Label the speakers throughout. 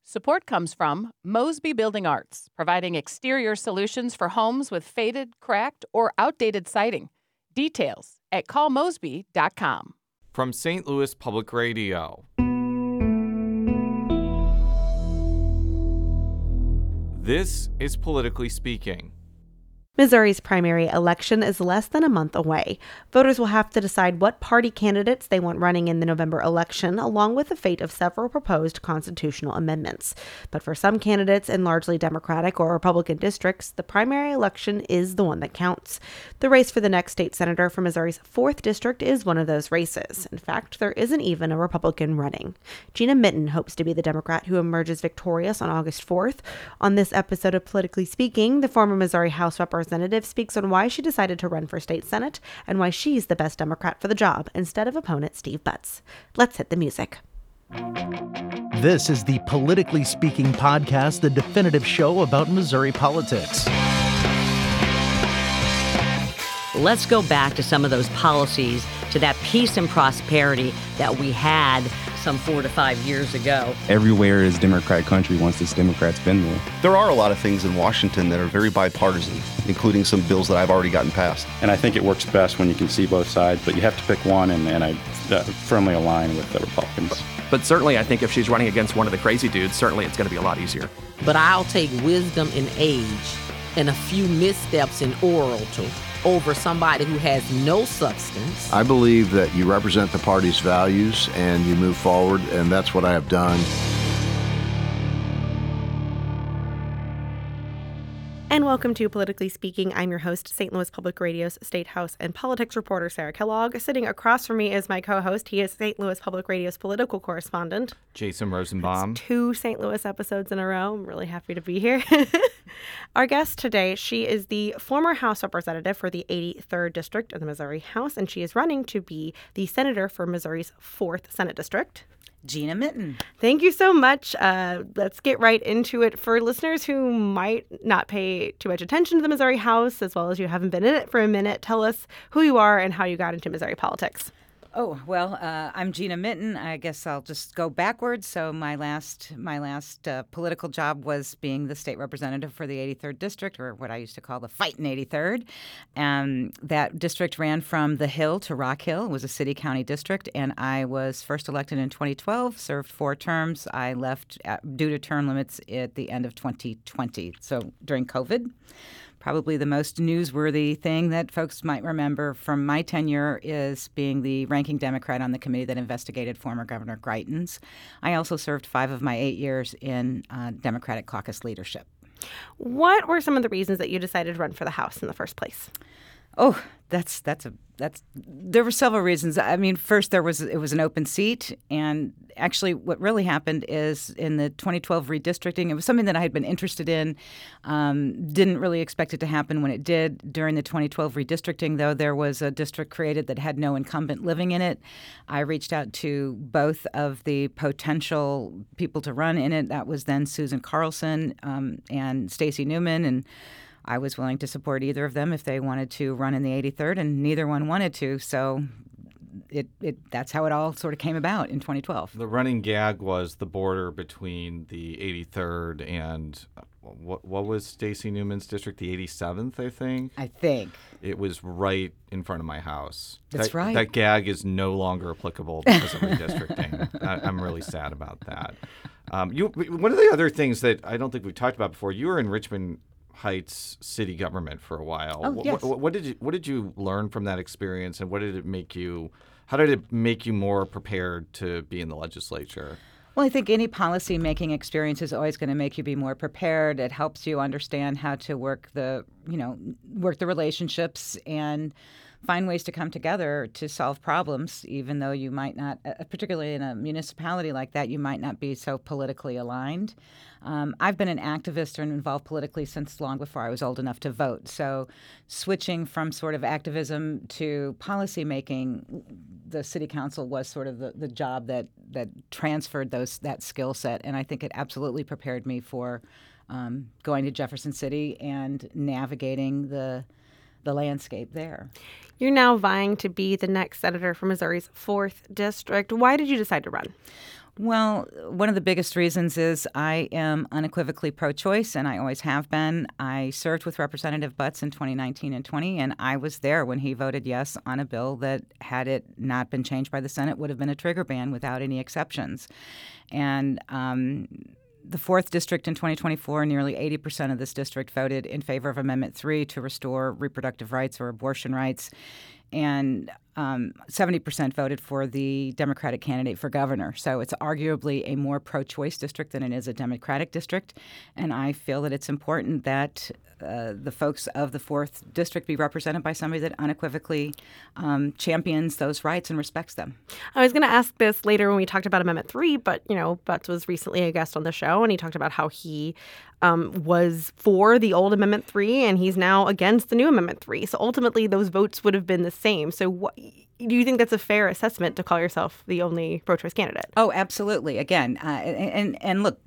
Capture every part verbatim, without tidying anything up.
Speaker 1: Support comes from Mosby Building Arts, providing exterior solutions for homes with faded, cracked, or outdated siding. Details at call mosby dot com.
Speaker 2: From Saint Louis Public Radio. This is Politically Speaking.
Speaker 3: Missouri's primary election is less than a month away. Voters will have to decide what party candidates they want running in the November election, along with the fate of several proposed constitutional amendments. But for some candidates in largely Democratic or Republican districts, the primary election is the one that counts. The race for the next state senator for Missouri's fourth district is one of those races. In fact, there isn't even a Republican running. Gina Mitten hopes to be the Democrat who emerges victorious on August fourth. On this episode of Politically Speaking, the former Missouri House Representative speaks on why she decided to run for state senate and why she's the best Democrat for the job instead of opponent Steve Butts. Let's hit the music.
Speaker 4: This is the Politically Speaking podcast, the definitive show about Missouri politics.
Speaker 5: Let's go back to some of those policies, to that peace and prosperity that we had some four to five years ago.
Speaker 6: Everywhere is Democrat country once this Democrat's been there.
Speaker 7: There are a lot of things in Washington that are very bipartisan, including some bills that I've already gotten passed.
Speaker 8: And I think it works best when you can see both sides, but you have to pick one, and, and I uh, firmly align with the Republicans.
Speaker 9: But certainly I think if she's running against one of the crazy dudes, certainly it's going to be a lot easier.
Speaker 10: But I'll take wisdom in age and a few missteps in oral to over somebody who has no substance.
Speaker 11: I believe that you represent the party's values and you move forward, and that's what I have done.
Speaker 3: And welcome to Politically Speaking. I'm your host, Saint Louis Public Radio's State House and Politics reporter, Sarah Kellogg. Sitting across from me is my co-host. He is Saint Louis Public Radio's political correspondent,
Speaker 2: Jason Rosenbaum.
Speaker 3: That's two Saint Louis episodes in a row. I'm really happy to be here. Our guest today, she is the former House Representative for the eighty-third District of the Missouri House, and she is running to be the senator for Missouri's fourth Senate District.
Speaker 12: Gina Mitten.
Speaker 3: Thank you so much. Uh, let's get right into it. For listeners who might not pay too much attention to the Missouri House, as well as you haven't been in it for a minute, tell us who you are and how you got into Missouri politics.
Speaker 12: Oh, well, uh, I'm Gina Mitten. I guess I'll just go backwards. So my last my last uh, political job was being the state representative for the eighty-third District, or what I used to call the Fightin' eighty-third. And that district ran from the Hill to Rock Hill. It was a city-county district, and I was first elected in twenty twelve, served four terms. I left at, due to term limits at the end of twenty twenty, so during COVID. Probably the most newsworthy thing that folks might remember from my tenure is being the ranking Democrat on the committee that investigated former Governor Greitens. I also served five of my eight years in uh, Democratic caucus leadership.
Speaker 3: What were some of the reasons that you decided to run for the House in the first place?
Speaker 12: Oh, that's that's a that's there were several reasons. I mean, first there was it was an open seat, and actually what really happened is in the twenty twelve redistricting, it was something that I had been interested in. Um, didn't really expect it to happen when it did. During the twenty twelve redistricting, though, there was a district created that had no incumbent living in it. I reached out to both of the potential people to run in it. That was then Susan Carlson um, and Stacey Newman, and I was willing to support either of them if they wanted to run in the eighty-third, and neither one wanted to. So it, it that's how it all sort of came about in twenty twelve.
Speaker 2: The running gag was the border between the eighty-third and what what was Stacey Newman's district, the eighty-seventh, I think?
Speaker 12: I think.
Speaker 2: It was right in front of my house.
Speaker 12: That's
Speaker 2: that,
Speaker 12: right.
Speaker 2: That gag is no longer applicable because of redistricting. I, I'm really sad about that. Um, you, one of the other things that I don't think we talked about before, you were in Richmond Heights city government for a while.
Speaker 12: Oh, yes.
Speaker 2: What, what did you what did you learn from that experience, and what did it make you? How did it make you more prepared to be in the legislature?
Speaker 12: Well, I think any policy-making experience is always going to make you be more prepared. It helps you understand how to work the, you know, work the relationships and find ways to come together to solve problems, even though you might not, uh, particularly in a municipality like that, you might not be so politically aligned. Um, I've been an activist and involved politically since long before I was old enough to vote. So switching from sort of activism to policymaking, the city council was sort of the, the job that, that transferred those that skill set. And I think it absolutely prepared me for um, going to Jefferson City and navigating the the landscape there.
Speaker 3: You're now vying to be the next senator for Missouri's fourth district. Why did you decide to run?
Speaker 12: Well, one of the biggest reasons is I am unequivocally pro-choice, and I always have been. I served with Representative Butts in twenty nineteen and twenty, and I was there when he voted yes on a bill that, had it not been changed by the Senate, would have been a trigger ban without any exceptions. And um, the fourth District in twenty twenty-four, nearly eighty percent of this district voted in favor of Amendment three to restore reproductive rights or abortion rights. And um, seventy percent voted for the Democratic candidate for governor. So it's arguably a more pro-choice district than it is a Democratic district. And I feel that it's important that uh, the folks of the fourth District be represented by somebody that unequivocally um, champions those rights and respects them.
Speaker 3: I was going to ask this later when we talked about Amendment three, but, you know, Butts was recently a guest on the show, and he talked about how he um, was for the old Amendment three, and he's now against the new Amendment three. So ultimately, those votes would have been the same. So what, do you think that's a fair assessment to call yourself the only pro-choice candidate?
Speaker 12: Oh, absolutely. Again, uh, and, and and look,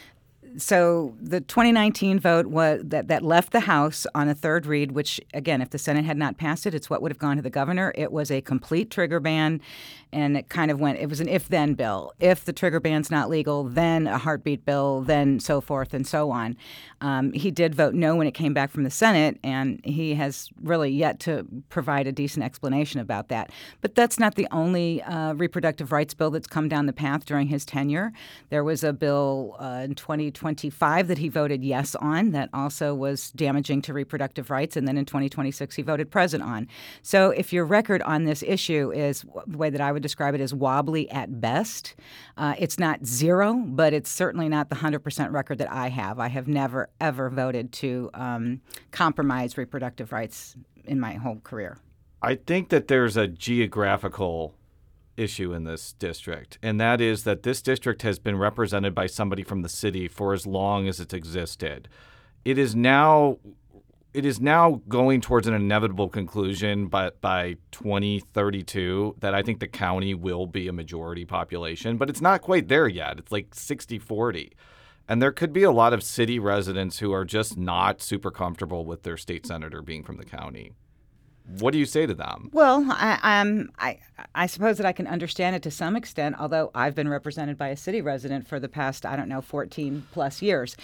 Speaker 12: so the twenty nineteen vote was that, that left the House on a third read, which, again, if the Senate had not passed it, it's what would have gone to the governor. It was a complete trigger ban, and it kind of went, it was an if-then bill. If the trigger ban's not legal, then a heartbeat bill, then so forth and so on. Um, he did vote no when it came back from the Senate, and he has really yet to provide a decent explanation about that. But that's not the only uh, reproductive rights bill that's come down the path during his tenure. There was a bill uh, in twenty twenty-five that he voted yes on that also was damaging to reproductive rights, and then in twenty twenty-six he voted present on. So if your record on this issue is the way that I would describe it is wobbly at best, uh, it's not zero, but it's certainly not the one hundred percent record that I have. I have never, ever voted to um, compromise reproductive rights in my whole career.
Speaker 2: I think that there's a geographical issue in this district, and that is that this district has been represented by somebody from the city for as long as it's existed. It is now it is now going towards an inevitable conclusion by, by twenty thirty-two that I think the county will be a majority population, but it's not quite there yet. It's like sixty forty. And there could be a lot of city residents who are just not super comfortable with their state senator being from the county. What do you say to them?
Speaker 12: Well, I, um, I, I suppose that I can understand it to some extent, although I've been represented by a city resident for the past, I don't know, fourteen plus years.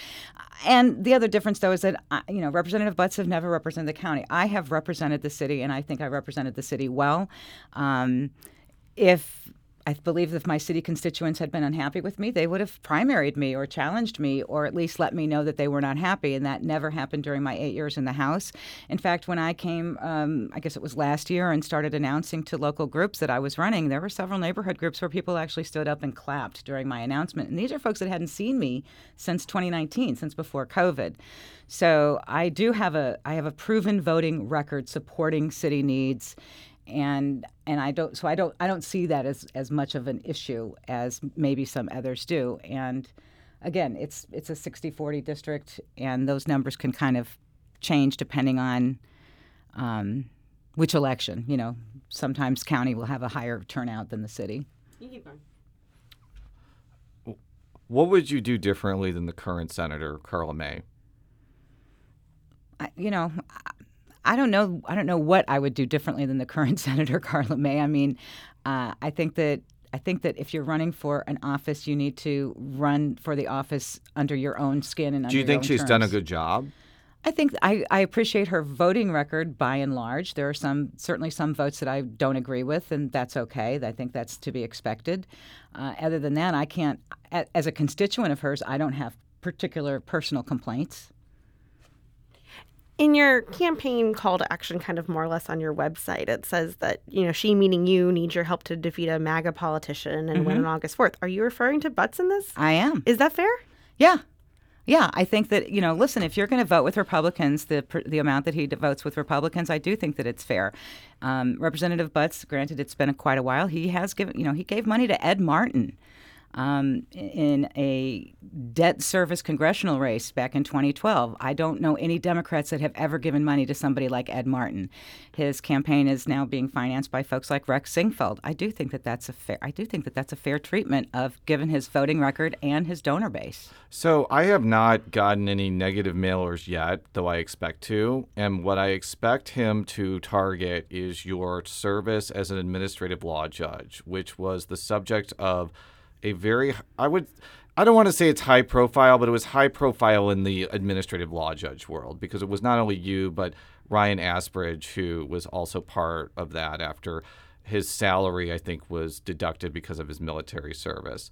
Speaker 12: And the other difference, though, is that, you know, Representative Butts have never represented the county. I have represented the city, and I think I represented the city well. Um, if... I believe if my city constituents had been unhappy with me, they would have primaried me or challenged me or at least let me know that they were not happy. And that never happened during my eight years in the House. In fact, when I came, um, I guess it was last year, and started announcing to local groups that I was running, there were several neighborhood groups where people actually stood up and clapped during my announcement. And these are folks that hadn't seen me since twenty nineteen, since before COVID. So I do have a, I have a proven voting record supporting city needs. And and I don't so I don't I don't see that as, as much of an issue as maybe some others do. And again, it's it's a sixty forty district, and those numbers can kind of change depending on um, which election. You know, sometimes county will have a higher turnout than the city.
Speaker 3: You keep going.
Speaker 2: What would you do differently than the current senator, Karla May?
Speaker 12: I, you know. I, I don't know. I don't know what I would do differently than the current Senator Karla May. I mean, uh, I think that I think that if you're running for an office, you need to run for the office under your own skin and under
Speaker 2: Do you
Speaker 12: your
Speaker 2: think
Speaker 12: own
Speaker 2: she's
Speaker 12: terms.
Speaker 2: done a good job?
Speaker 12: I think I, I appreciate her voting record by and large. There are some certainly some votes that I don't agree with, and that's okay. I think that's to be expected. Uh, other than that, I can't. As a constituent of hers, I don't have particular personal complaints.
Speaker 3: In your campaign call to action, kind of more or less on your website, it says that, you know, she, meaning you, needs your help to defeat a MAGA politician and
Speaker 12: Mm-hmm.
Speaker 3: win on August fourth. Are you referring to Butts in this?
Speaker 12: I am.
Speaker 3: Is that fair?
Speaker 12: Yeah. Yeah, I think that, you know, listen, if you're going to vote with Republicans, the the amount that he votes with Republicans, I do think that it's fair. Um, Representative Butts, granted, it's been a, quite a while. He has given, you know, he gave money to Ed Martin um, in a debt service congressional race back in twenty twelve. I don't know any Democrats that have ever given money to somebody like Ed Martin. His campaign is now being financed by folks like Rex Singfeld. I do think that that's a fair. I do think that that's a fair treatment of given his voting record and his donor base.
Speaker 2: So I have not gotten any negative mailers yet, though I expect to. And what I expect him to target is your service as an administrative law judge, which was the subject of a very, I would, I don't want to say it's high profile, but it was high profile in the administrative law judge world because it was not only you, but Ryan Asbridge, who was also part of that after his salary, I think, was deducted because of his military service.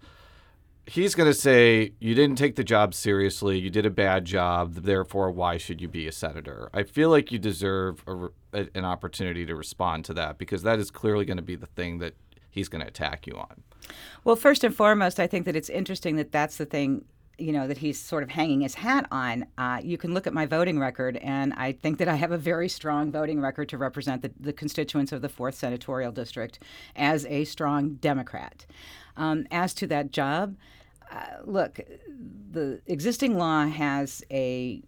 Speaker 2: He's going to say, you didn't take the job seriously, you did a bad job, therefore why should you be a senator? I feel like you deserve a, a, an opportunity to respond to that because that is clearly going to be the thing that he's going to attack you on.
Speaker 12: Well, first and foremost, I think that it's interesting that that's the thing, you know, that he's sort of hanging his hat on. Uh, you can look at my voting record, and I think that I have a very strong voting record to represent the, the constituents of the fourth Senatorial District as a strong Democrat. Um, as to that job, uh, look, the existing law has a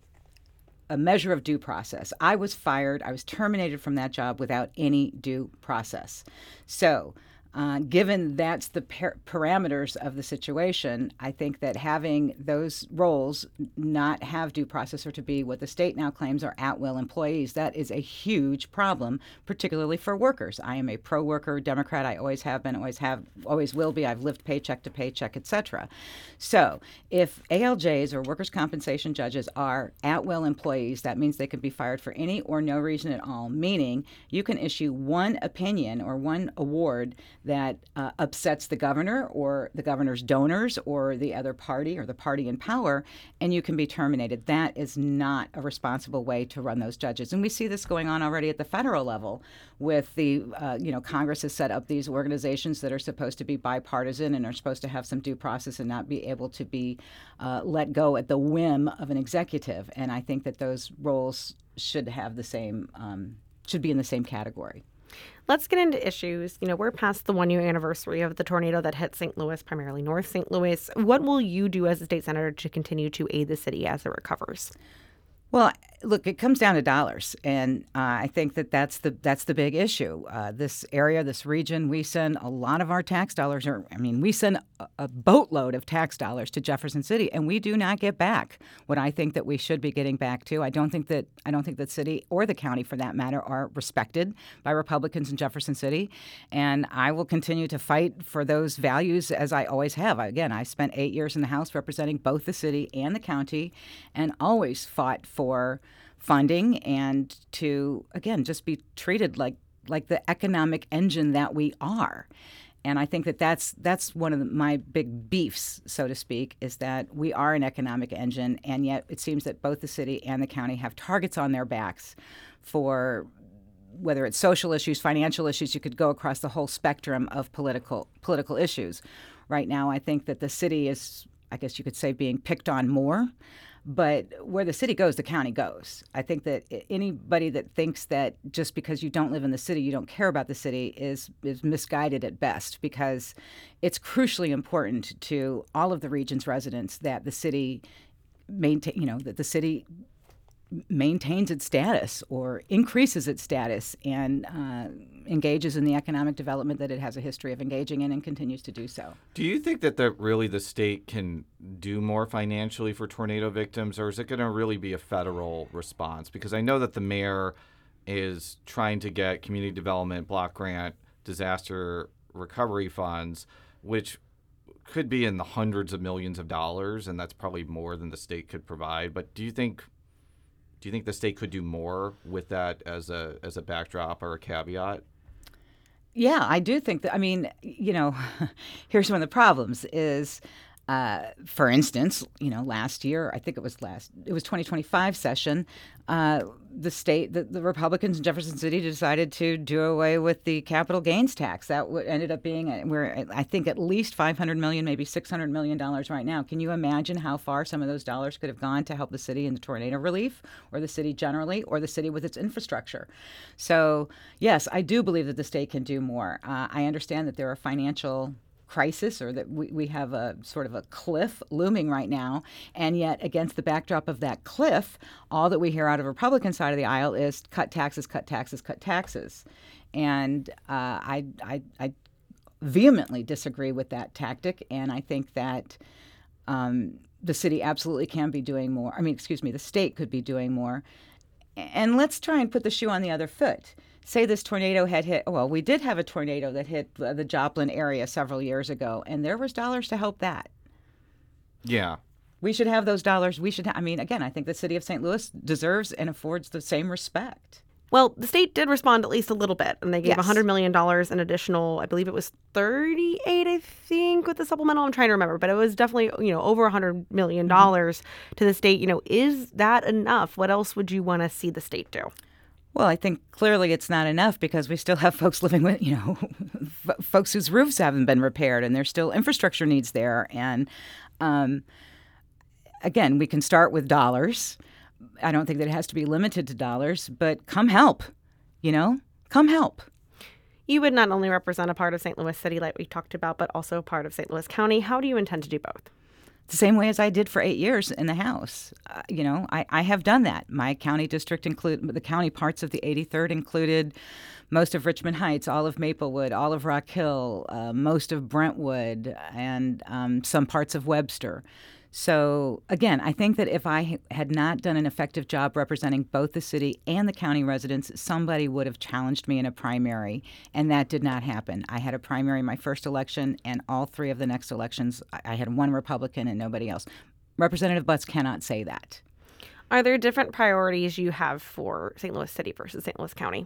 Speaker 12: a measure of due process. I was fired. I was terminated from that job without any due process. So Uh, given that's the par- parameters of the situation, I think that having those roles not have due process or to be what the state now claims are at-will employees, that is a huge problem, particularly for workers. I am a pro-worker Democrat. I always have been, always have, always will be. I've lived paycheck to paycheck, et cetera. So if A L Js or workers' compensation judges are at-will employees, that means they can be fired for any or no reason at all, meaning you can issue one opinion or one award that uh, upsets the governor or the governor's donors or the other party or the party in power, and you can be terminated. That is not a responsible way to run those judges. And we see this going on already at the federal level with the, uh, you know, Congress has set up these organizations that are supposed to be bipartisan and are supposed to have some due process and not be able to be uh, let go at the whim of an executive. And I think that those roles should have the same, um, should be in the same category.
Speaker 3: Let's get into issues. You know, we're past the one-year anniversary of the tornado that hit Saint Louis, primarily North Saint Louis. What will you do as a state senator to continue to aid the city as it recovers?
Speaker 12: Well, look, it comes down to dollars, and uh, I think that that's the that's the big issue. Uh, this area, this region, we send a lot of our tax dollars, or I mean, we send a, a boatload of tax dollars to Jefferson City, and we do not get back what I think that we should be getting back to. I don't think that I don't think that city or the county, for that matter, are respected by Republicans in Jefferson City, and I will continue to fight for those values as I always have. Again, I spent eight years in the House representing both the city and the county, and always fought for funding and to, again, just be treated like like the economic engine that we are. And I think that that's that's one of the, my big beefs, so to speak, is that we are an economic engine, and yet it seems that both the city and the county have targets on their backs for whether it's social issues, financial issues. You could go across the whole spectrum of political political issues. Right now, I think that the city is, I guess you could say, being picked on more. But where the city goes, the county goes. I think that anybody that thinks that just because you don't live in the city, you don't care about the city is is misguided at best, because it's crucially important to all of the region's residents that the city maintain, you know, that the city maintains its status or increases its status and uh, engages in the economic development that it has a history of engaging in and continues to do so.
Speaker 2: Do you think that the, really the state can do more financially for tornado victims, or is it going to really be a federal response? Because I know that the mayor is trying to get community development, block grant, disaster recovery funds, which could be in the hundreds of millions of dollars, and that's probably more than the state could provide. But do you think Do you think the state could do more with that as a as a backdrop or a caveat?
Speaker 12: Yeah, I do think that. I mean, you know, here's one of the problems is, uh, for instance, you know, last year, I think it was last, it was twenty twenty-five session, uh, the state, the, the Republicans in Jefferson City decided to do away with the capital gains tax. That w- ended up being, a, we're, I think, at least five hundred million dollars, maybe six hundred million dollars right now. Can you imagine how far some of those dollars could have gone to help the city in the tornado relief, or the city generally, or the city with its infrastructure? So, yes, I do believe that the state can do more. Uh, I understand that there are financial crisis, or that we, we have a sort of a cliff looming right now, and yet against the backdrop of that cliff, all that we hear out of the Republican side of the aisle is cut taxes, cut taxes, cut taxes. And uh, I, I, I vehemently disagree with that tactic, and I think that um, the city absolutely can be doing more. I mean, excuse me, the state could be doing more. And let's try and put the shoe on the other foot. Say this tornado had hit, well, we did have a tornado that hit uh, the Joplin area several years ago, and there was dollars to help that.
Speaker 2: Yeah.
Speaker 12: We should have those dollars. We should, ha- I mean, again, I think the city of Saint Louis deserves and affords the same respect.
Speaker 3: Well, the state did respond at least a little bit, and they gave
Speaker 12: Yes.
Speaker 3: one hundred million dollars in additional, I believe it was thirty-eight, I think, with the supplemental. I'm trying to remember, but it was definitely, you know, over one hundred million dollars mm-hmm. to the state. You know, is that enough? What else would you want to see the state do?
Speaker 12: Well, I think clearly it's not enough because we still have folks living with, you know, f- folks whose roofs haven't been repaired, and there's still infrastructure needs there. And um, again, we can start with dollars. I don't think that it has to be limited to dollars, but come help, you know, come help.
Speaker 3: You would not only represent a part of Saint Louis City like we talked about, but also a part of Saint Louis County. How do you intend to do both?
Speaker 12: The same way as I did for eight years in the House. Uh, you know, I, I have done that. My county district include the county parts of the eighty-third included most of Richmond Heights, all of Maplewood, all of Rock Hill, uh, most of Brentwood, and um, some parts of Webster. So, again, I think that if I had not done an effective job representing both the city and the county residents, somebody would have challenged me in a primary, and that did not happen. I had a primary my first election, and all three of the next elections, I had one Republican and nobody else. Representative Butts cannot say that.
Speaker 3: Are there different priorities you have for Saint Louis City versus Saint Louis County?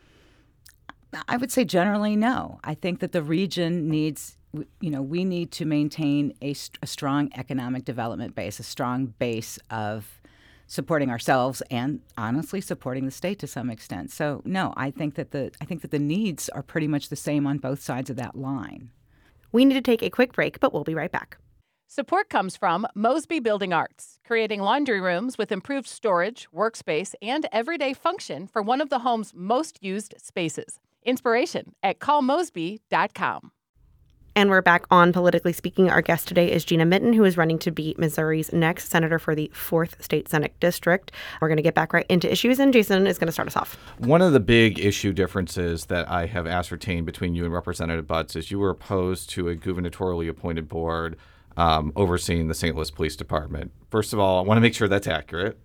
Speaker 12: I would say generally no. I think that the region needs... You know, we need to maintain a, a strong economic development base, a strong base of supporting ourselves and, honestly, supporting the state to some extent. So, no, I think that the I think that the needs are pretty much the same on both sides of that line.
Speaker 3: We need to take a quick break, but we'll be right back.
Speaker 1: Support comes from Mosby Building Arts, creating laundry rooms with improved storage, workspace, and everyday function for one of the home's most used spaces. Inspiration at call mosby dot com.
Speaker 3: And we're back on Politically Speaking. Our guest today is Gina Minton, who is running to be Missouri's next senator for the fourth State Senate District. We're going to get back right into issues, and Jason is going to start us off.
Speaker 2: One of the big issue differences that I have ascertained between you and Representative Butts is you were opposed to a gubernatorially appointed board um, overseeing the Saint Louis Police Department. First of all, I want to make sure that's accurate.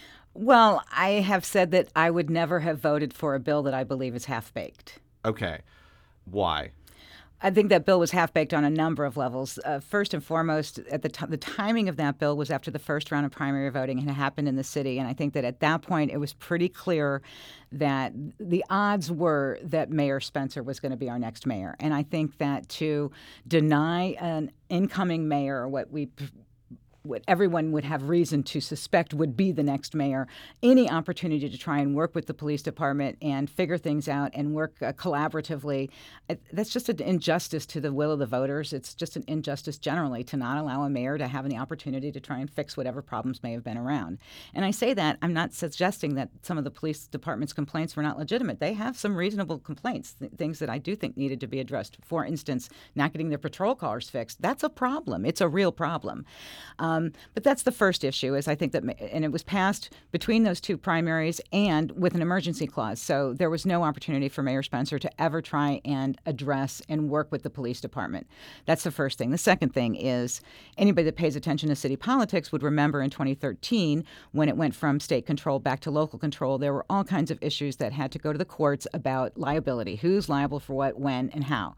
Speaker 12: Well, I have said that I would never have voted for a bill that I believe is half-baked.
Speaker 2: Okay. Why?
Speaker 12: I think that bill was half-baked on a number of levels. Uh, first and foremost, at the, t- the timing of that bill was after the first round of primary voting had happened in the city. And I think that at that point, it was pretty clear that the odds were that Mayor Spencer was going to be our next mayor. And I think that to deny an incoming mayor, what we what everyone would have reason to suspect would be the next mayor, any opportunity to try and work with the police department and figure things out and work uh, collaboratively, it, that's just an injustice to the will of the voters. It's just an injustice generally to not allow a mayor to have any opportunity to try and fix whatever problems may have been around. And I say that, I'm not suggesting that some of the police department's complaints were not legitimate. They have some reasonable complaints, th- things that I do think needed to be addressed. For instance, not getting their patrol cars fixed. That's a problem. It's a real problem. Um, Um, but that's the first issue, is I think that, and it was passed between those two primaries and with an emergency clause. So there was no opportunity for Mayor Spencer to ever try and address and work with the police department. That's the first thing. The second thing is anybody that pays attention to city politics would remember in twenty thirteen, when it went from state control back to local control, there were all kinds of issues that had to go to the courts about liability. Who's liable for what, when, and how.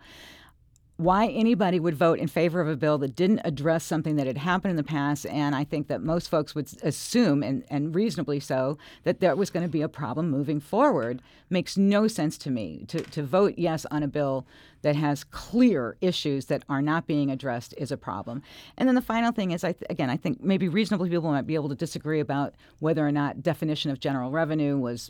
Speaker 12: Why anybody would vote in favor of a bill that didn't address something that had happened in the past, and I think that most folks would assume, and, and reasonably so, that there was going to be a problem moving forward, makes no sense to me. To, to vote yes on a bill that has clear issues that are not being addressed is a problem. And then the final thing is, I th- again, I think maybe reasonable people might be able to disagree about whether or not definition of general revenue was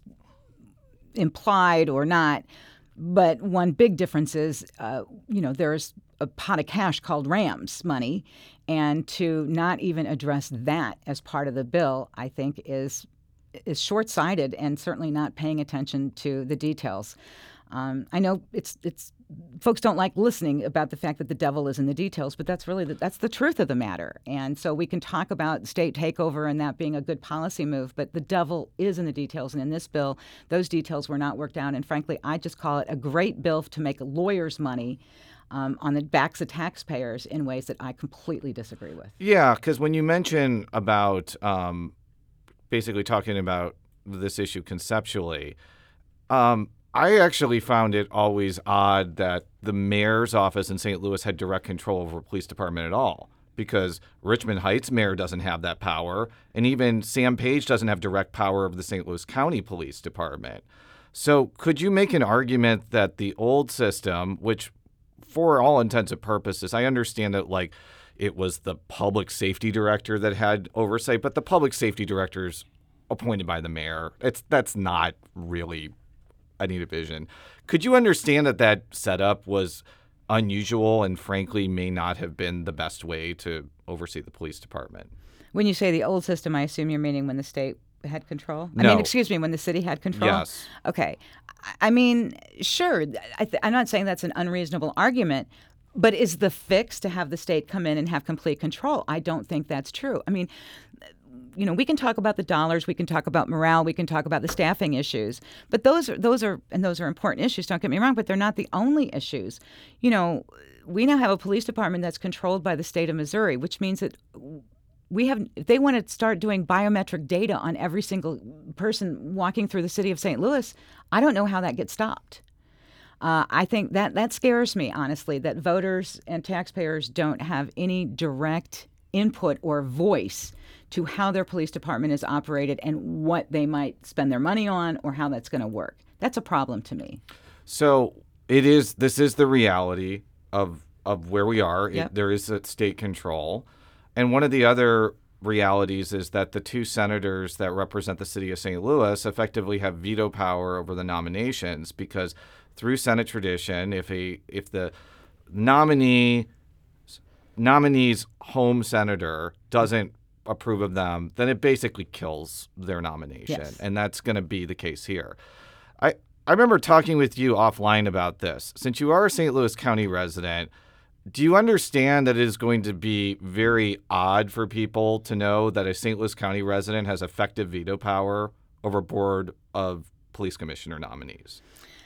Speaker 12: implied or not. But one big difference is, uh, you know, there's a pot of cash called Rams money, and to not even address that as part of the bill, I think, is is short-sighted and certainly not paying attention to the details. Um, I know it's it's folks don't like listening about the fact that the devil is in the details, but that's really the, that's the truth of the matter. And so we can talk about state takeover and that being a good policy move, but the devil is in the details. And in this bill, those details were not worked out. And frankly, I just call it a great bill to make lawyers money um, on the backs of taxpayers in ways that I completely disagree with.
Speaker 2: Yeah, because when you mention about um, basically talking about this issue conceptually. Um, I actually found it always odd that the mayor's office in Saint Louis had direct control over the police department at all, because Richmond Heights mayor doesn't have that power, and even Sam Page doesn't have direct power over the Saint Louis County Police Department. So could you make an argument that the old system, which for all intents and purposes, I understand that like it was the public safety director that had oversight, but the public safety director is appointed by the mayor. It's that's not really any division. Could you understand that that setup was unusual and frankly may not have been the best way to oversee the police department?
Speaker 12: When you say the old system, I assume you're meaning when the state had control?
Speaker 2: No.
Speaker 12: I mean, excuse me, when the city had control?
Speaker 2: Yes.
Speaker 12: Okay. I mean, sure. I th- I'm not saying that's an unreasonable argument, but is the fix to have the state come in and have complete control? I don't think that's true. I mean, you know, we can talk about the dollars, we can talk about morale, we can talk about the staffing issues, but those are those are and those are important issues. Don't get me wrong, but they're not the only issues. You know, we now have a police department that's controlled by the state of Missouri, which means that we have. If they want to start doing biometric data on every single person walking through the city of Saint Louis, I don't know how that gets stopped. Uh, I think that that scares me, honestly, that voters and taxpayers don't have any direct input or voice to how their police department is operated and what they might spend their money on or how that's going to work. That's a problem to me.
Speaker 2: So it is. This is the reality of of where we are.
Speaker 12: Yep.
Speaker 2: It, there is a state control, and one of the other realities is that the two senators that represent the city of Saint Louis effectively have veto power over the nominations, because through Senate tradition, if a if the nominee nominee's home senator doesn't approve of them, then it basically kills their nomination.
Speaker 12: Yes.
Speaker 2: And that's going to be the case here. I, I remember talking with you offline about this. Since you are a Saint Louis County resident, do you understand that it is going to be very odd for people to know that a Saint Louis County resident has effective veto power over a board of police commissioner nominees?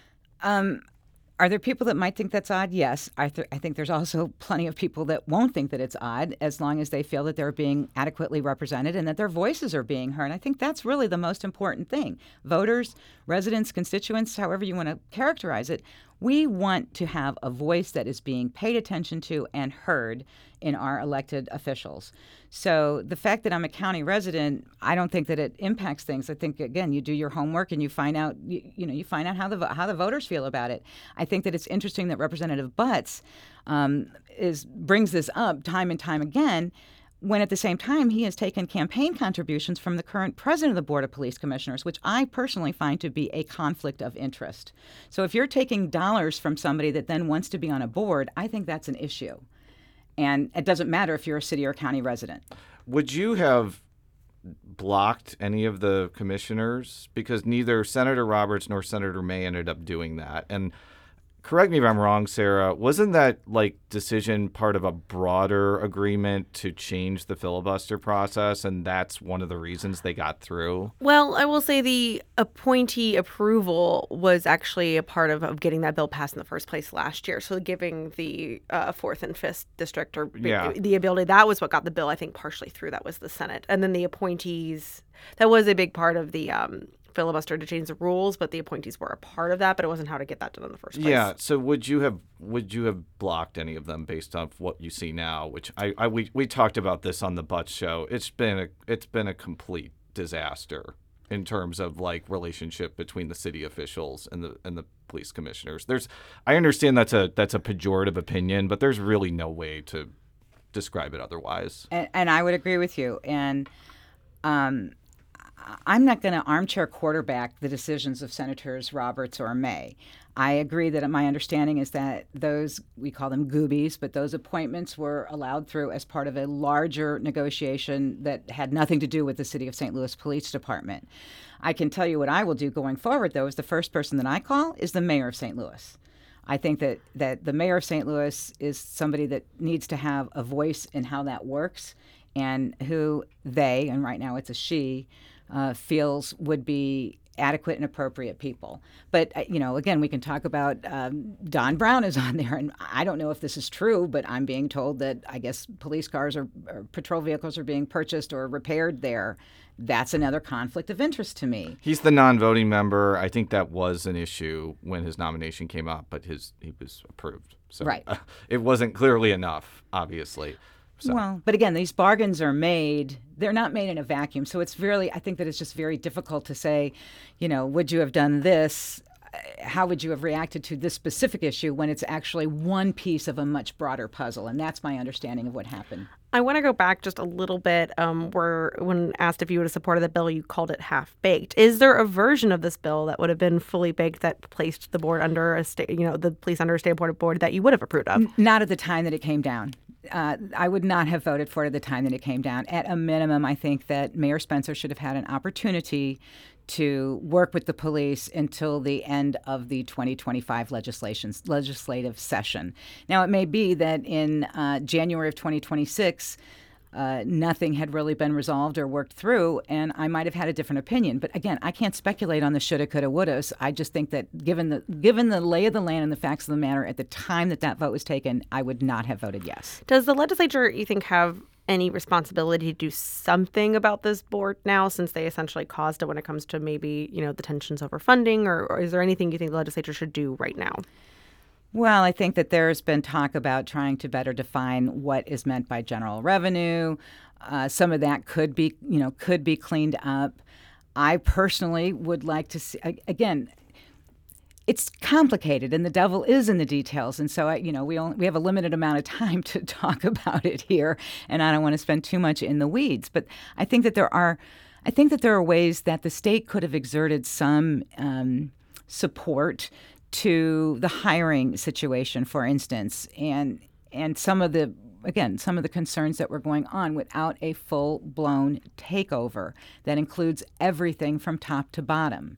Speaker 12: Um, are there people that might think that's odd? Yes. I, th- I think there's also plenty of people that won't think that it's odd, as long as they feel that they're being adequately represented and that their voices are being heard. I think that's really the most important thing. Voters, residents, constituents, however you want to characterize it, we want to have a voice that is being paid attention to and heard in our elected officials. So the fact that I'm a county resident, I don't think that it impacts things. I think, again, you do your homework and you find out, you, you know, you find out how the how the voters feel about it. I think that it's interesting that Representative Butts um, is brings this up time and time again, when at the same time he has taken campaign contributions from the current president of the Board of Police Commissioners, which I personally find to be a conflict of interest. So if you're taking dollars from somebody that then wants to be on a board, I think that's an issue. And it doesn't matter if you're a city or county resident.
Speaker 2: Would you have blocked any of the commissioners? Because neither Senator Roberts nor Senator May ended up doing that. And correct me if I'm wrong, Sarah, wasn't that like decision part of a broader agreement to change the filibuster process, and that's one of the reasons they got through?
Speaker 3: Well, I will say the appointee approval was actually a part of, of getting that bill passed in the first place last year. So giving the uh, fourth and fifth district or
Speaker 2: Yeah.
Speaker 3: the ability, that was what got the bill, I think, partially through. That was the Senate. And then the appointees, that was a big part of the um, filibuster to change the rules, but the appointees were a part of that, but it wasn't how to get that done in the first place.
Speaker 2: Yeah. So would you have would you have blocked any of them based on what you see now? Which I, I we, we talked about this on the Butts show. It's been a it's been a complete disaster in terms of like relationship between the city officials and the and the police commissioners. There's I understand that's a that's a pejorative opinion, but there's really no way to describe it otherwise.
Speaker 12: And, and I would agree with you. And um, I'm not going to armchair quarterback the decisions of Senators Roberts or May. I agree that my understanding is that those, we call them goobies, but those appointments were allowed through as part of a larger negotiation that had nothing to do with the City of Saint Louis Police Department. I can tell you what I will do going forward, though, is the first person that I call is the mayor of Saint Louis. I think that, that the mayor of Saint Louis is somebody that needs to have a voice in how that works, and who they, and right now it's a she, Uh, feels would be adequate and appropriate people. But, uh, you know, again, we can talk about um, Don Brown is on there, and I don't know if this is true, but I'm being told that I guess police cars or, or patrol vehicles are being purchased or repaired there. That's another conflict of interest to me.
Speaker 2: He's the non-voting member. I think that was an issue when his nomination came up, but his he was approved. So
Speaker 12: right.
Speaker 2: uh, it wasn't clearly enough, obviously. So.
Speaker 12: Well, but again, these bargains are made. They're not made in a vacuum. So it's really, I think that it's just very difficult to say, you know, would you have done this? How would you have reacted to this specific issue when it's actually one piece of a much broader puzzle? And that's my understanding of what happened.
Speaker 3: I want to go back just a little bit um, where when asked if you would have supported the bill, you called it half-baked. Is there a version of this bill that would have been fully baked that placed the board under a state, you know, the police under a state board board that you would have approved of?
Speaker 12: Not at the time that it came down. Uh, I would not have voted for it at the time that it came down. At a minimum, I think that Mayor Spencer should have had an opportunity to work with the police until the end of the twenty twenty-five legislation, legislative session. Now, it may be that in uh, January of twenty twenty-six, uh, nothing had really been resolved or worked through, and I might have had a different opinion. But again, I can't speculate on the shoulda, coulda, wouldas. I just think that given the given the lay of the land and the facts of the matter at the time that that vote was taken, I would not have voted yes.
Speaker 3: Does the legislature, you think, have any responsibility to do something about this board now, since they essentially caused it when it comes to maybe, you know, the tensions over funding, or, or is there anything you think the legislature should do right now?
Speaker 12: Well, I think that there's been talk about trying to better define what is meant by general revenue. Uh, some of that could be, you know, could be cleaned up. I personally would like to see, again, it's complicated, and the devil is in the details. And so, I, you know, we only, we have a limited amount of time to talk about it here, and I don't want to spend too much in the weeds. But I think that there are, I think that there are ways that the state could have exerted some um, support to the hiring situation, for instance, and and some of the again some of the concerns that were going on without a full-blown takeover that includes everything from top to bottom.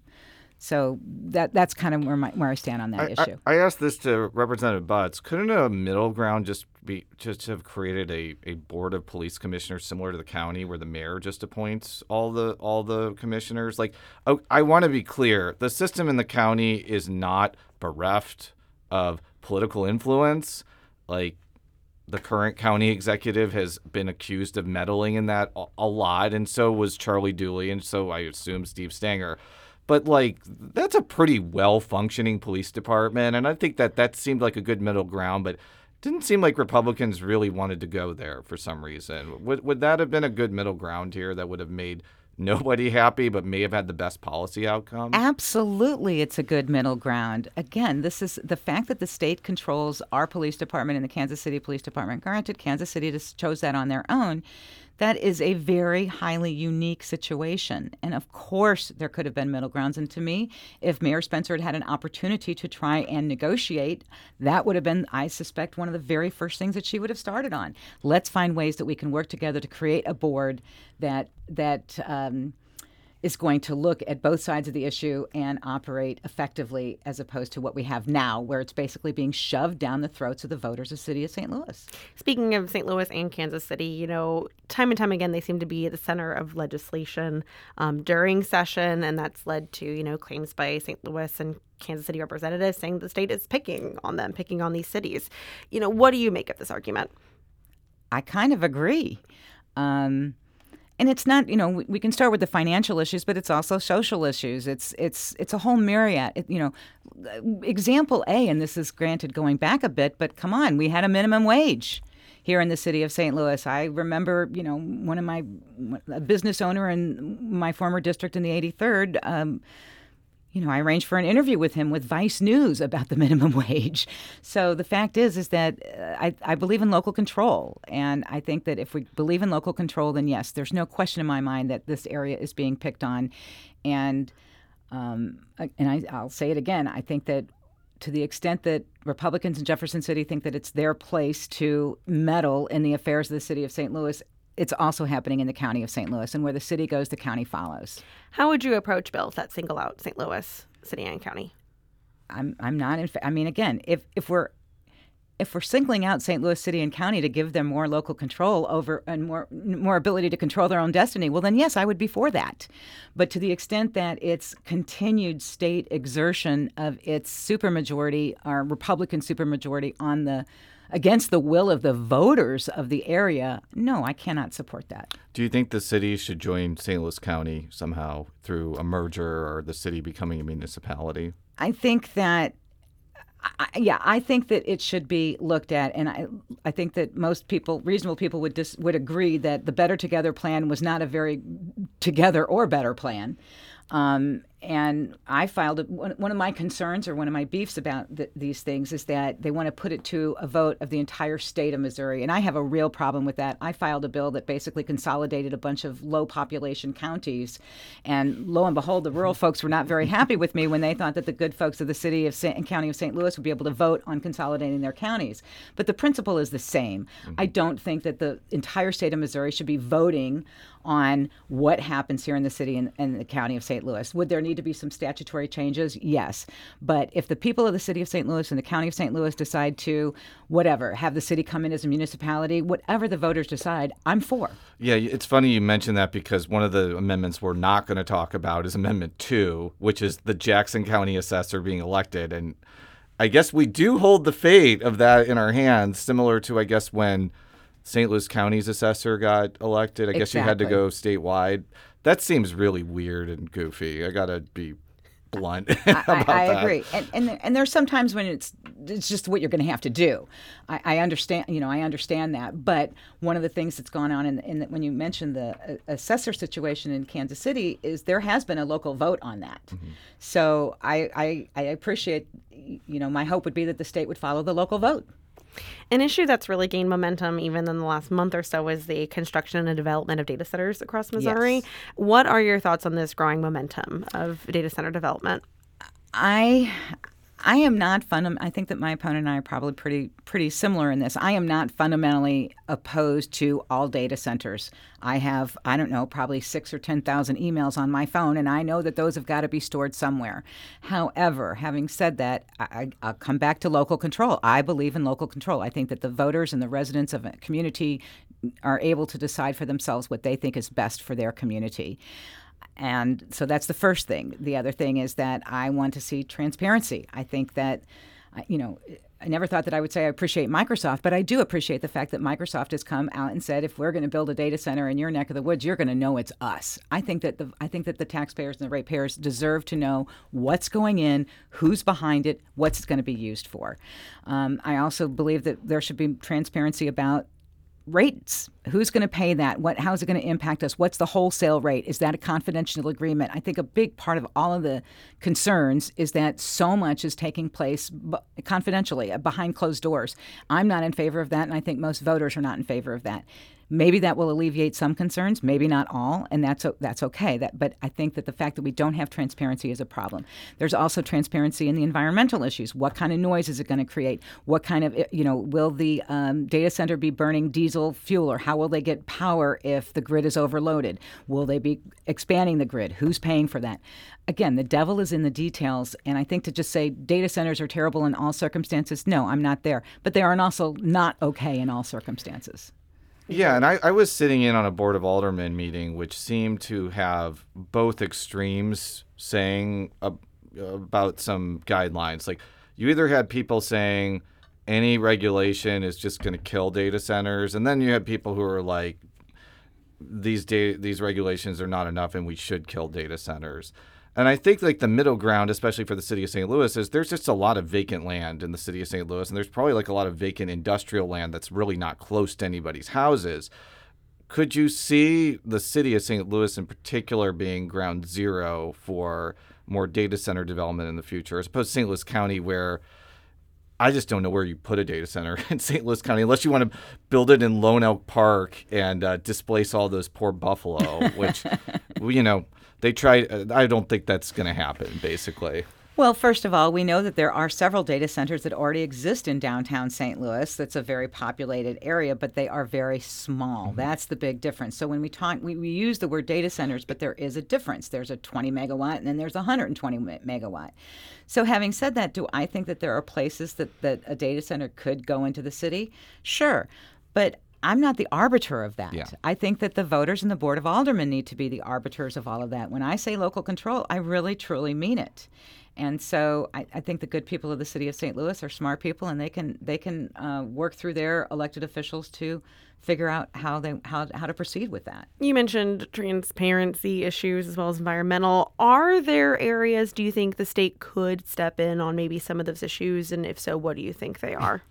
Speaker 12: So that that's kind of where my where I stand on that
Speaker 2: I,
Speaker 12: issue.
Speaker 2: I, I asked this to Representative Butts. Couldn't a middle ground just be just have created a, a board of police commissioners similar to the county, where the mayor just appoints all the all the commissioners? Like, oh, I want to be clear: the system in the county is not bereft of political influence. Like, the current county executive has been accused of meddling in that a, a lot, and so was Charlie Dooley, and so I assume Steve Stanger. But, like, that's a pretty well-functioning police department, and I think that that seemed like a good middle ground, but it didn't seem like Republicans really wanted to go there for some reason. Would would that have been a good middle ground here that would have made nobody happy but may have had the best policy outcome?
Speaker 12: Absolutely, it's a good middle ground. Again, this is the fact that the state controls our police department and the Kansas City Police Department. Granted, Kansas City just chose that on their own. That is a very highly unique situation. And of course, there could have been middle grounds. And to me, if Mayor Spencer had had an opportunity to try and negotiate, that would have been, I suspect, one of the very first things that she would have started on. Let's find ways that we can work together to create a board that that um, is going to look at both sides of the issue and operate effectively, as opposed to what we have now, where it's basically being shoved down the throats of the voters of the city of Saint Louis.
Speaker 3: Speaking of Saint Louis and Kansas City, you know, time and time again, they seem to be at the center of legislation um, during session, and that's led to, you know, claims by Saint Louis and Kansas City representatives saying the state is picking on them, picking on these cities. You know, what do you make of this argument?
Speaker 12: I kind of agree. Um, And it's not, you know, we, we can start with the financial issues, but it's also social issues. It's it's it's a whole myriad. It, you know, example A, and this is granted going back a bit, but come on, we had a minimum wage here in the city of Saint Louis. I remember, you know, one of my a business owner in my former district in the eighty-third. Um, You know, I arranged for an interview with him with Vice News about the minimum wage. So the fact is, is that uh, I, I believe in local control. And I think that if we believe in local control, then yes, there's no question in my mind that this area is being picked on. And um, and I, I'll say it again. I think that to the extent that Republicans in Jefferson City think that it's their place to meddle in the affairs of the city of Saint Louis, it's also happening in the county of Saint Louis, and where the city goes, the county follows.
Speaker 3: How would you approach bills that single out Saint Louis City and County?
Speaker 12: I'm I'm not in. I mean, again, if if we're if we're singling out Saint Louis City and County to give them more local control over and more more ability to control their own destiny, well, then yes, I would be for that. But to the extent that it's continued state exertion of its supermajority, our Republican supermajority, on the against the will of the voters of the area, no, I cannot support that.
Speaker 2: Do you think the city should join Saint Louis County somehow through a merger or the city becoming a municipality?
Speaker 12: I think that, I, yeah, I think that it should be looked at, and I, I think that most people, reasonable people, would dis, would agree that the Better Together plan was not a very together or better plan. Um, and I filed a, one, one of my concerns or one of my beefs about th- these things is that they want to put it to a vote of the entire state of Missouri. And I have a real problem with that. I filed a bill that basically consolidated a bunch of low population counties. And lo and behold, the rural folks were not very happy with me when they thought that the good folks of the city of Saint and county of Saint Louis would be able to vote on consolidating their counties. But the principle is the same. Mm-hmm. I don't think that the entire state of Missouri should be voting on what happens here in the city and, and the county of Saint Louis. Would there need to be some statutory changes? Yes. But if the people of the city of Saint Louis and the county of Saint Louis decide to, whatever, have the city come in as a municipality, whatever the voters decide, I'm for.
Speaker 2: Yeah, it's funny you mentioned that because one of the amendments we're not going to talk about is Amendment two, which is the Jackson County assessor being elected. And I guess we do hold the fate of that in our hands, similar to, I guess, when Saint Louis County's assessor got elected. I guess
Speaker 12: exactly.
Speaker 2: you had to go statewide. That seems really weird and goofy. I got to be blunt about
Speaker 12: I, I
Speaker 2: that.
Speaker 12: agree. And, and and there's sometimes when it's it's just what you're going to have to do. I, I understand, you know, I understand that. But one of the things that's gone on in, in the, when you mentioned the uh, assessor situation in Kansas City is there has been a local vote on that. Mm-hmm. So I, I I appreciate, you know, my hope would be that the state would follow the local vote.
Speaker 3: An issue that's really gained momentum even in the last month or so is the construction and development of data centers across Missouri.
Speaker 12: Yes.
Speaker 3: What are your thoughts on this growing momentum of data center development?
Speaker 12: I I am not fundam- I think that my opponent and I are probably pretty pretty similar in this. I am not fundamentally opposed to all data centers. I have, I don't know, probably six or ten thousand emails on my phone, and I know that those have got to be stored somewhere. However, having said that, I, I'll come back to local control. I believe in local control. I think that the voters and the residents of a community are able to decide for themselves what they think is best for their community. And so that's the first thing. The other thing is that I want to see transparency. I think that, you know, I never thought that I would say I appreciate Microsoft, but I do appreciate the fact that Microsoft has come out and said, if we're going to build a data center in your neck of the woods, you're going to know it's us. I think that the I think that the taxpayers and the ratepayers deserve to know what's going in, who's behind it, what's it going to be used for. Um, I also believe that there should be transparency about rates. Who's going to pay that? What? How is it going to impact us? What's the wholesale rate? Is that a confidential agreement? I think a big part of all of the concerns is that so much is taking place b- confidentially, behind closed doors. I'm not in favor of that, and I think most voters are not in favor of that. Maybe that will alleviate some concerns, maybe not all, and that's that's okay. That, but I think that the fact that we don't have transparency is a problem. There's also transparency in the environmental issues. What kind of noise is it going to create? What kind of, you know, will the um, data center be burning diesel fuel, or how will they get power if the grid is overloaded? Will they be expanding the grid? Who's paying for that? Again, the devil is in the details, and I think to just say data centers are terrible in all circumstances, no, I'm not there. But they are also not okay in all circumstances.
Speaker 2: Yeah, and I, I was sitting in on a Board of Aldermen meeting, which seemed to have both extremes saying uh, about some guidelines. Like, you either had people saying any regulation is just going to kill data centers, and then you had people who are like, these da- these regulations are not enough and we should kill data centers. And I think like the middle ground, especially for the city of Saint Louis, is there's just a lot of vacant land in the city of Saint Louis, and there's probably like a lot of vacant industrial land that's really not close to anybody's houses. Could you see the city of Saint Louis in particular being ground zero for more data center development in the future, as opposed to Saint Louis County, where I just don't know where you put a data center in Saint Louis County, unless you want to build it in Lone Elk Park and uh, displace all those poor buffalo, which, you know, they try. I don't think that's going to happen, basically.
Speaker 12: Well, first of all, we know that there are several data centers that already exist in downtown Saint Louis. That's a very populated area, but they are very small. Mm-hmm. That's the big difference. So when we talk, we, we use the word data centers, but there is a difference. There's a twenty megawatt and then there's a one hundred twenty megawatt. So having said that, do I think that there are places that, that a data center could go into the city? Sure. But I'm not the arbiter of that.
Speaker 2: Yeah.
Speaker 12: I think that the voters and the Board of Aldermen need to be the arbiters of all of that. When I say local control, I really, truly mean it. And so I, I think the good people of the city of Saint Louis are smart people, and they can they can uh, work through their elected officials to figure out how they how how to proceed with that.
Speaker 3: You mentioned transparency issues as well as environmental. Are there areas, do you think, the state could step in on maybe some of those issues? And if so, what do you think they are?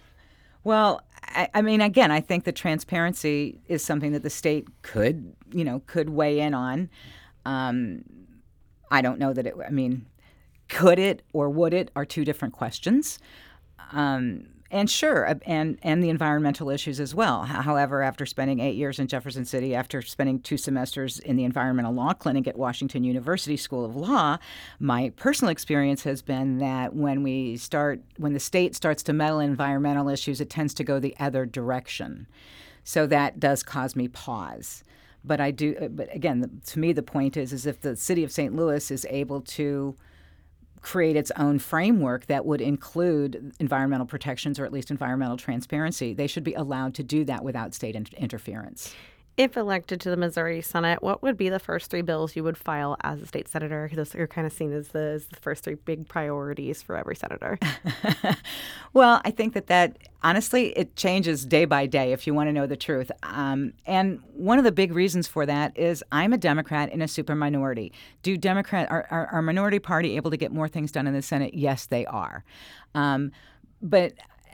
Speaker 12: Well, I, I mean, again, I think that transparency is something that the state could, you know, could weigh in on. Um, I don't know that it, I mean, could it or would it are two different questions. Um, and sure, and, and the environmental issues as well. However, after spending eight years in Jefferson City, after spending two semesters in the environmental law clinic at Washington University School of Law, my personal experience has been that when we start, when the state starts to meddle in environmental issues, it tends to go the other direction. So that does cause me pause. But I do, but again, the, to me, the point is, is if the city of Saint Louis is able to create its own framework that would include environmental protections or at least environmental transparency, they should be allowed to do that without state in- interference.
Speaker 3: If elected to the Missouri Senate, what would be the first three bills you would file as a state senator? Those are kind of seen as the, as the first three big priorities for every senator.
Speaker 12: Well, I think that that, honestly, it changes day by day, if you want to know the truth. Um, and one of the big reasons for that is I'm a Democrat in a super minority. Do Democrat, are, are, are minority party able to get more things done in the Senate? Yes, they are. Um, but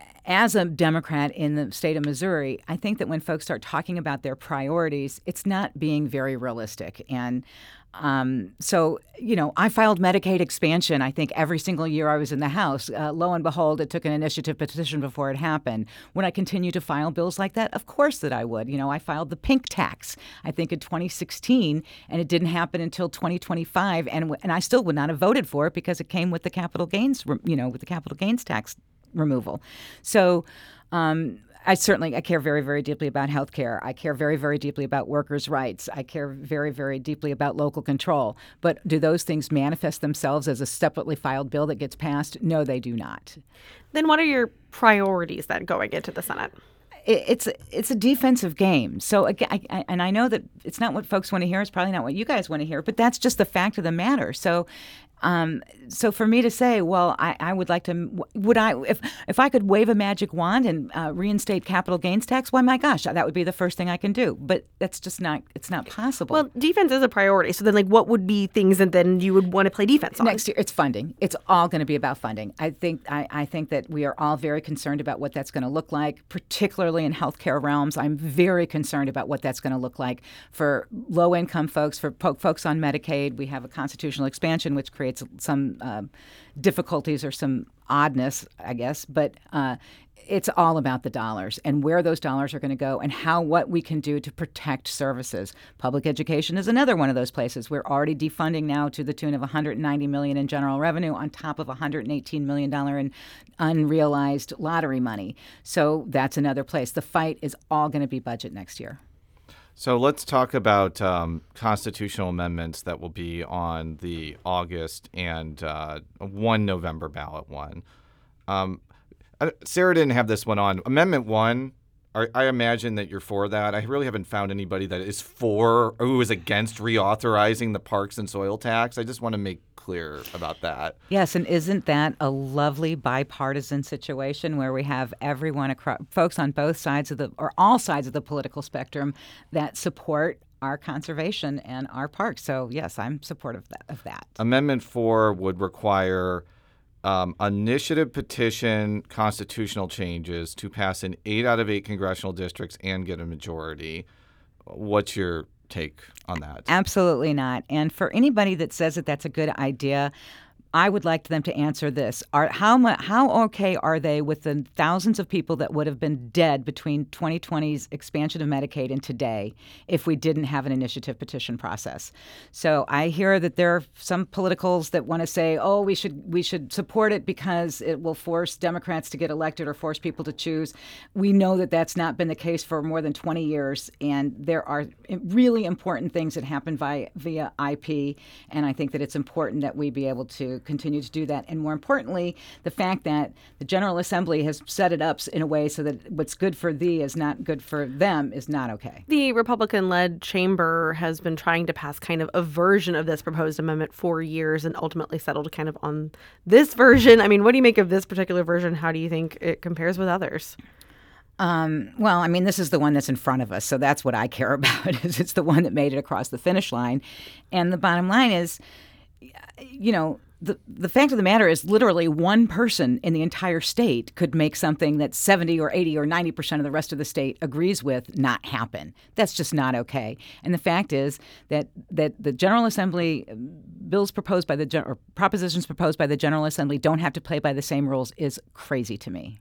Speaker 12: as a Democrat in the state of Missouri, I think that when folks start talking about their priorities, it's not being very realistic. And um, so, you know, I filed Medicaid expansion, I think, every single year I was in the House. Uh, lo and behold, it took an initiative petition before it happened. Would I continue to file bills like that? Of course that I would. You know, I filed the pink tax, I think, in twenty sixteen, and it didn't happen until twenty twenty-five. And, and I still would not have voted for it because it came with the capital gains, you know, with the capital gains tax removal. So um, I certainly I care very, very deeply about health care. I care very, very deeply about workers' rights. I care very, very deeply about local control. But do those things manifest themselves as a separately filed bill that gets passed? No, they do not.
Speaker 3: Then what are your priorities then going into the Senate?
Speaker 12: It's it's a defensive game. So again, I, I, and I know that it's not what folks want to hear. It's probably not what you guys want to hear. But that's just the fact of the matter. So, um, so for me to say, well, I, I would like to, would I, if if I could wave a magic wand and uh, reinstate capital gains tax? Why, my gosh, that would be the first thing I can do. But that's just not. It's not possible.
Speaker 3: Well, defense is a priority. So then, like, what would be things that then you would want to play defense on?
Speaker 12: Next year, it's funding. It's all going to be about funding. I think. I, I think that we are all very concerned about what that's going to look like, particularly in healthcare realms. I'm very concerned about what that's going to look like for low-income folks, for po- folks on Medicaid. We have a constitutional expansion, which creates some uh, difficulties or some oddness, I guess. But uh, it's all about the dollars and where those dollars are going to go and how what we can do to protect services. Public education is another one of those places. We're already defunding now to the tune of one hundred ninety million dollars in general revenue on top of one hundred eighteen million dollars in unrealized lottery money. So that's another place. The fight is all going to be budget next year.
Speaker 2: So let's talk about um, constitutional amendments that will be on the August and uh, one November ballot one. Um, Sarah didn't have this one on. Amendment one, I, I imagine that you're for that. I really haven't found anybody that is for or who is against reauthorizing the parks and soil tax. I just want to make clear about that.
Speaker 12: Yes, and isn't that a lovely bipartisan situation where we have everyone across, folks on both sides of the, or all sides of the political spectrum that support our conservation and our parks. So yes, I'm supportive of that. Of that.
Speaker 2: Amendment four would require Um, initiative petition constitutional changes to pass in eight out of eight congressional districts and get a majority. What's your take on that?
Speaker 12: Absolutely not. And for anybody that says that that's a good idea, I would like them to answer this. Are how mu- how okay are they with the thousands of people that would have been dead between twenty twenty's expansion of Medicaid and today if we didn't have an initiative petition process? So I hear that there are some politicals that want to say, oh, we should we should support it because it will force Democrats to get elected or force people to choose. We know that that's not been the case for more than twenty years, and there are really important things that happen via, via I P, and I think that it's important that we be able to continue to do that. And more importantly, the fact that the General Assembly has set it up in a way so that what's good for thee is not good for them is not okay.
Speaker 3: The Republican-led chamber has been trying to pass kind of a version of this proposed amendment for years and ultimately settled kind of on this version. I mean, what do you make of this particular version? How do you think it compares with others?
Speaker 12: Um, well, I mean, this is the one that's in front of us, so that's what I care about. Is it's the one that made it across the finish line. And the bottom line is, you know, The the fact of the matter is literally one person in the entire state could make something that seventy or eighty or ninety percent of the rest of the state agrees with not happen. That's just not okay. And the fact is that that the General Assembly bills proposed by the or propositions proposed by the General Assembly don't have to play by the same rules is crazy to me.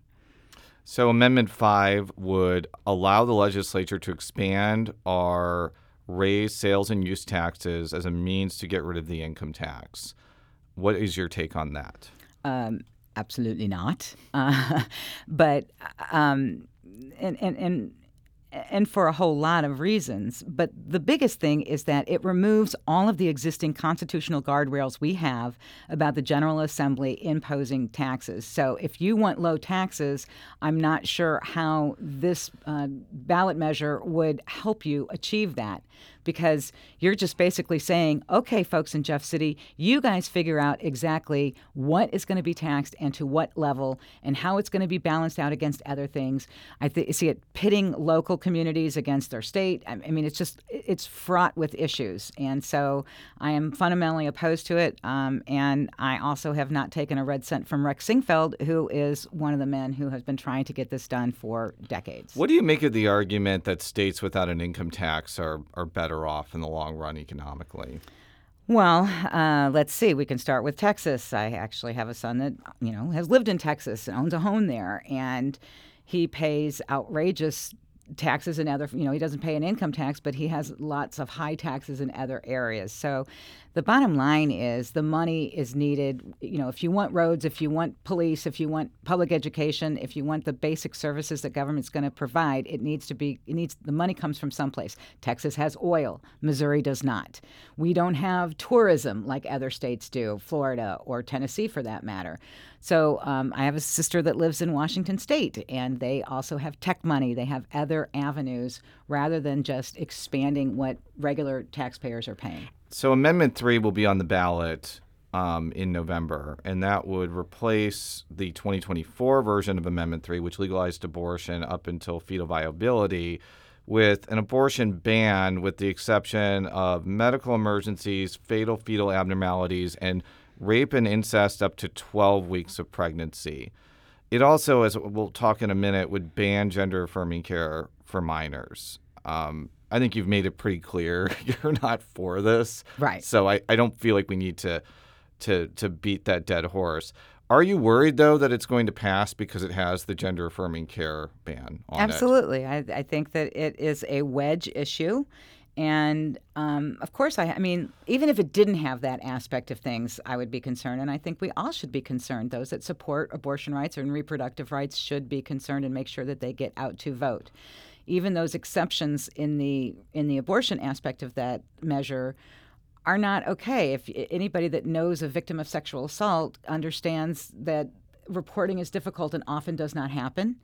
Speaker 2: So Amendment five would allow the legislature to expand or raise sales and use taxes as a means to get rid of the income tax. What is your take on that?
Speaker 12: Um, absolutely not. Uh, but um, and and and and for a whole lot of reasons. But the biggest thing is that it removes all of the existing constitutional guardrails we have about the General Assembly imposing taxes. So if you want low taxes, I'm not sure how this uh, ballot measure would help you achieve that. Because you're just basically saying, okay, folks in Jeff City, you guys figure out exactly what is going to be taxed and to what level and how it's going to be balanced out against other things. I th- see it pitting local communities against their state. I, I mean, it's just, it's fraught with issues. And so I am fundamentally opposed to it. Um, and I also have not taken a red cent from Rex Sinquefield, who is one of the men who has been trying to get this done for decades.
Speaker 2: What do you make of the argument that states without an income tax are, are better off in the long run economically?
Speaker 12: Well, uh, let's see. We can start with Texas. I actually have a son that, you know, has lived in Texas and owns a home there, and he pays outrageous taxes in other, you know, he doesn't pay an income tax, but he has lots of high taxes in other areas. So the bottom line is the money is needed. You know, if you want roads, if you want police, if you want public education, if you want the basic services that government's going to provide, it needs to be, it needs, the money comes from someplace. Texas has oil. Missouri does not. We don't have tourism like other states do, Florida or Tennessee for that matter. So um, I have a sister that lives in Washington State, and they also have tech money. They have other avenues rather than just expanding what regular taxpayers are paying.
Speaker 2: So Amendment three will be on the ballot um, in November, and that would replace the twenty twenty-four version of Amendment three, which legalized abortion up until fetal viability, with an abortion ban with the exception of medical emergencies, fatal fetal abnormalities, and rape and incest up to twelve weeks of pregnancy. It also, as we'll talk in a minute, would ban gender-affirming care for minors. Um, I think you've made it pretty clear you're not for this.
Speaker 12: Right.
Speaker 2: So I, I don't feel like we need to, to, to beat that dead horse. Are you worried, though, that it's going to pass because it has the gender-affirming care ban on
Speaker 12: Absolutely.
Speaker 2: it?
Speaker 12: Absolutely. I, I think that it is a wedge issue. And, um, of course, I, I mean, even if it didn't have that aspect of things, I would be concerned. And I think we all should be concerned. Those that support abortion rights and reproductive rights should be concerned and make sure that they get out to vote. Even those exceptions in the in the abortion aspect of that measure are not okay. If anybody that knows a victim of sexual assault understands that reporting is difficult and often does not happen.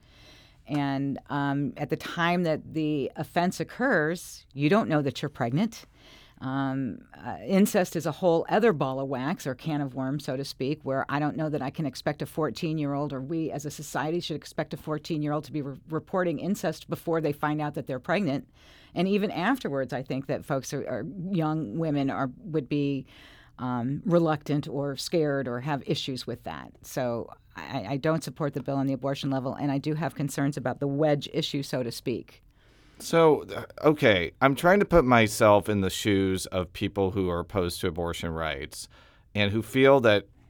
Speaker 12: And um, at the time that the offense occurs, you don't know that you're pregnant. Um, uh, incest is a whole other ball of wax or can of worms, so to speak, where I don't know that I can expect a fourteen-year-old or we as a society should expect a fourteen-year-old to be re- reporting incest before they find out that they're pregnant. And even afterwards, I think that folks are, are young women are would be um, reluctant or scared or have issues with that. So I, I don't support the bill on the abortion level, and I do have concerns about the wedge issue, so to speak.
Speaker 2: So, okay, I'm trying to put myself in the shoes of people who are opposed to abortion rights and who feel that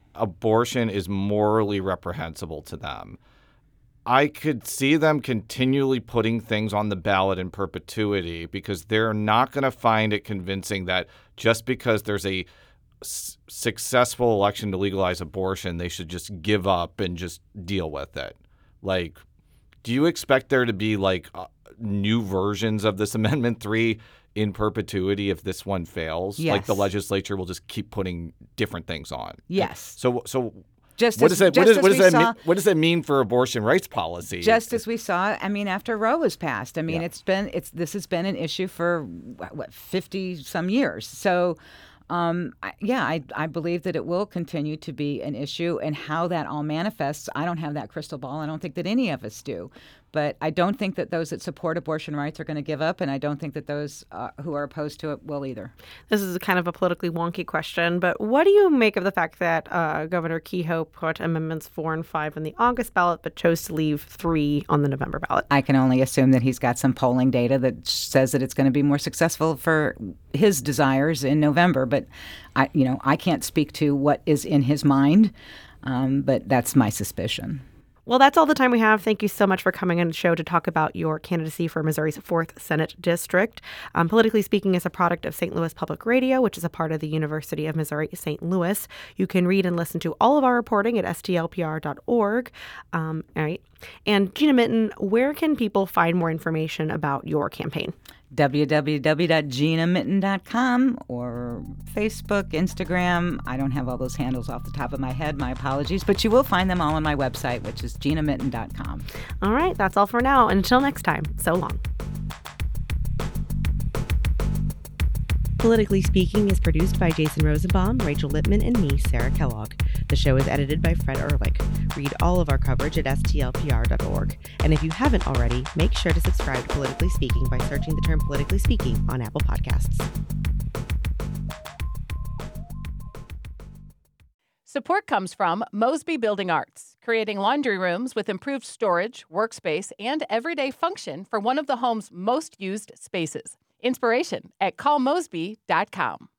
Speaker 2: abortion is morally reprehensible to them. I could see them continually putting things on the ballot in perpetuity because they're not going to find it convincing that just because there's a s- successful election to legalize abortion, they should just give up and just deal with it. Like, do you expect there to be like uh, new versions of this Amendment three in perpetuity if this one fails?
Speaker 12: Yes.
Speaker 2: Like the legislature will just keep putting different things on.
Speaker 12: Yes.
Speaker 2: So so
Speaker 12: Just
Speaker 2: what
Speaker 12: as,
Speaker 2: does that
Speaker 12: just
Speaker 2: what, is,
Speaker 12: as
Speaker 2: what does
Speaker 12: we
Speaker 2: that
Speaker 12: saw,
Speaker 2: mean, what does that mean for abortion rights policy?
Speaker 12: Just as we saw, I mean, after Roe was passed, I mean,
Speaker 2: Yeah.
Speaker 12: it's been it's this has been an issue for what fifty some years. So. Um, I, yeah, I, I believe that it will continue to be an issue, and how that all manifests, I don't have that crystal ball. I don't think that any of us do. But I don't think that those that support abortion rights are going to give up, and I don't think that those uh, who are opposed to it will either.
Speaker 3: This is kind of a politically wonky question, but what do you make of the fact that uh, Governor Kehoe put amendments four and five on the August ballot, but chose to leave three on the November ballot?
Speaker 12: I can only assume that he's got some polling data that says that it's going to be more successful for his desires in November. But I, you know, I can't speak to what is in his mind, um, but that's my suspicion.
Speaker 3: Well, that's all the time we have. Thank you so much for coming on the show to talk about your candidacy for Missouri's fourth Senate District. Um, Politically Speaking is a product of Saint Louis Public Radio, which is a part of the University of Missouri Saint Louis. You can read and listen to all of our reporting at S T L P R dot org. Um, all right. And Gina Minton, where can people find more information about your campaign?
Speaker 12: w w w dot gina minton dot com or Facebook, Instagram. I don't have all those handles off the top of my head. My apologies. But you will find them all on my website, which is gina minton dot com.
Speaker 3: All right. That's all for now. Until next time, so long. Politically Speaking is produced by Jason Rosenbaum, Rachel Lippman, and me, Sarah Kellogg. The show is edited by Fred Ehrlich. Read all of our coverage at S T L P R dot org. And if you haven't already, make sure to subscribe to Politically Speaking by searching the term Politically Speaking on Apple Podcasts.
Speaker 1: Support comes from Mosby Building Arts, creating laundry rooms with improved storage, workspace, and everyday function for one of the home's most used spaces. Inspiration at call mosby dot com.